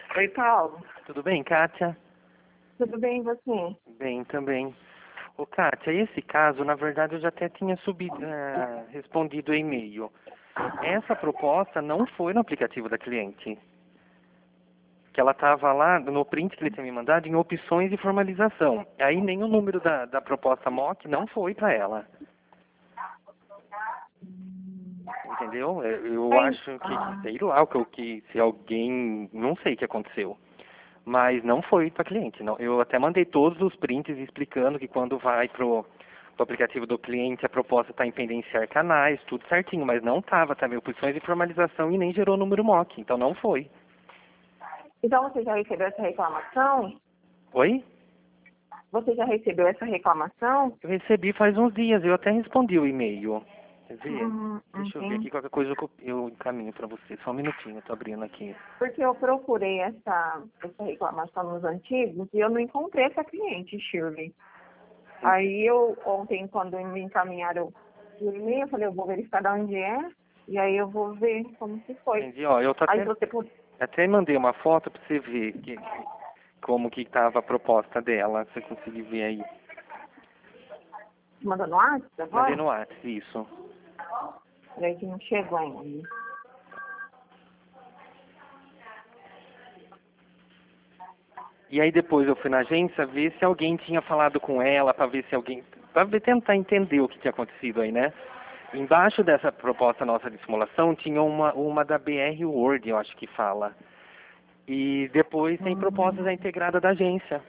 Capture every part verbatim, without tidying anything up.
Oi, Paulo. Tudo bem, Kátia? Tudo bem e você? Bem, também. Ô, Kátia, esse caso, na verdade, eu já até tinha subido, eh, respondido o e-mail. Essa proposta não foi no aplicativo da cliente. Que ela estava lá, no print que ele tinha me mandado, em opções de formalização. Aí nem o número da, da proposta M O C não foi para ela. Entendeu? Eu eu Oi. acho que, Ah, sei lá, o que, o que se alguém, não sei o que aconteceu. Mas não foi para cliente. Não. Eu até mandei todos os prints explicando que quando vai pro, pro aplicativo do cliente a proposta está em pendenciar canais, tudo certinho, mas não estava também opções de formalização e nem gerou número M O C, então não foi. então você já recebeu essa reclamação? Oi? Você já recebeu essa reclamação? Eu recebi faz uns dias, eu até respondi o e-mail. Quer ver? Hum, Deixa eu ver aqui, entendi. qualquer coisa eu, copi- eu encaminho para você. Só um minutinho, eu tô abrindo aqui. Porque eu procurei essa, essa reclamação nos antigos e eu não encontrei essa cliente, Shirley. Aí eu, ontem, quando me encaminharam o e-mail, eu falei, eu vou verificar de onde é e aí eu vou ver como que foi. Entendi, ó, eu tô Aí até, se você puder, até mandei uma foto para você ver que, como que estava a proposta dela, se você conseguir ver aí. mandar no WhatsApp Mandei agora? no WhatsApp, isso. Peraí que não chegou ainda. E aí depois eu fui na agência ver se alguém tinha falado com ela, para ver se alguém, para ver, tentar entender o que tinha acontecido aí, né? Embaixo dessa proposta nossa de simulação tinha uma, uma da B R Word, eu acho que fala. E depois tem propostas Hum. da integrada da agência.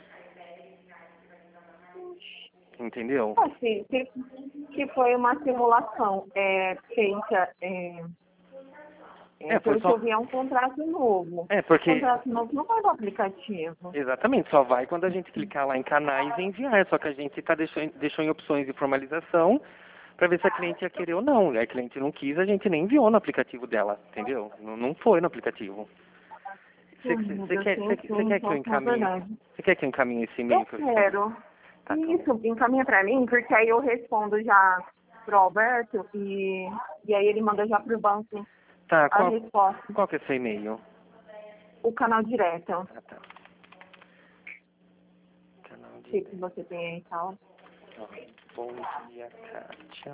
Entendeu? Assim, que, que foi uma simulação é, feita, é, é, É, foi pelo que só. eu vi, é um contrato novo. É, O porque. contrato novo não vai do aplicativo. Exatamente, só vai quando a gente clicar lá em canais e enviar. Só que a gente tá deixou, em- deixou em opções de formalização para ver se a cliente ia querer ou não. E a cliente não quis, a gente nem enviou no aplicativo dela, entendeu? Não, não foi no aplicativo. Você Ai, meu você Deus, quer, sim, você você sim, quer que eu só é encaminhe? verdade. Você quer que eu encaminhe esse Eu e-mail que eu respondi? quero. Tá, calma. Isso, encaminha pra mim, porque aí eu respondo já pro Alberto e, e aí ele manda já pro banco Tá, a qual, resposta. qual que é o seu e-mail? O canal direto. Ah, tá. Canal O de... que que você tem aí e tal. Ó, bom dia, Kátia.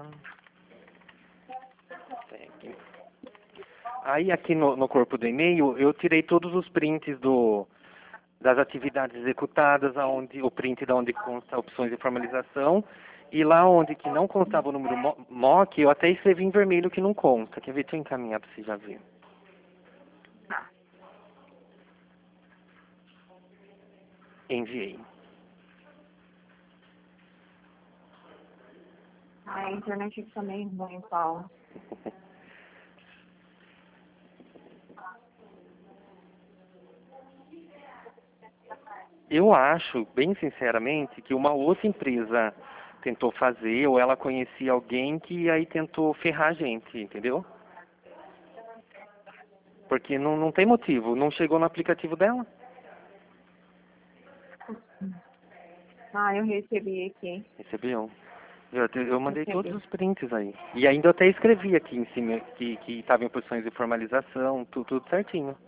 Segue. Aí aqui no, no corpo do e-mail eu tirei todos os prints do, das atividades executadas, aonde, o print da onde consta opções de formalização, e lá onde que não constava o número mo- M O C, eu até escrevi em vermelho que não consta. Quer ver? Deixa eu encaminhar para você já ver. Enviei. A internet aqui também é ruim, Paulo. Eu acho, bem sinceramente, que uma outra empresa tentou fazer, ou ela conhecia alguém que aí tentou ferrar a gente, entendeu? Porque não, não tem motivo, não chegou no aplicativo dela. Ah, eu recebi aqui. Recebeu? Eu, te- eu mandei todos Recebi. os prints aí. E ainda eu até escrevi aqui em cima que que estava em posições de formalização, tu, tudo certinho.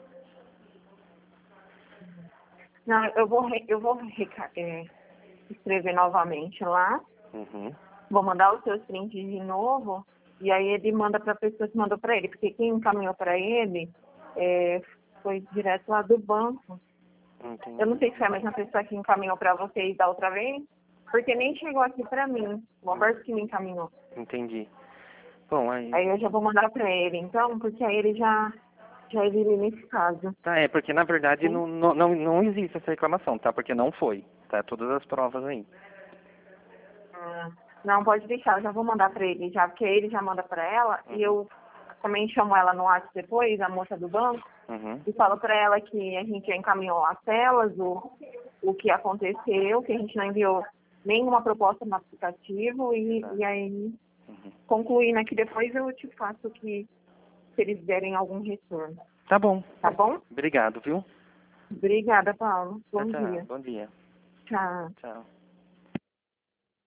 Não, eu vou, re- eu vou reca- é, escrever novamente lá. Uhum. Vou mandar os seus prints de novo. E aí ele manda para a pessoa que mandou para ele. Porque quem encaminhou para ele é, foi direto lá do banco. Eu não Entendi. sei se foi a mesma pessoa que encaminhou para vocês da outra vez. Porque nem chegou aqui para mim. O Alberto que me encaminhou. Entendi. Bom, aí. Aí eu já vou mandar para ele, então, porque aí ele já, já elimina nesse caso. Tá, é porque na verdade Sim? não, não, não não existe essa reclamação, tá? Porque não foi. Tá? Todas as provas aí. Ah, não, pode deixar, eu já vou mandar para ele já, porque ele já manda para ela e Uhum. eu também chamo ela no WhatsApp depois, a moça do banco, Uhum. e falo para ela que a gente já encaminhou as telas, o, o que aconteceu, que a gente não enviou nenhuma proposta no aplicativo e, Tá. e aí, Uhum. concluindo aqui depois, eu te faço que se eles derem algum retorno. Tá bom. Tá bom? Obrigado, viu? Obrigada, Paulo. Tchau, Bom tchau. dia. Bom dia. Tchau. Tchau.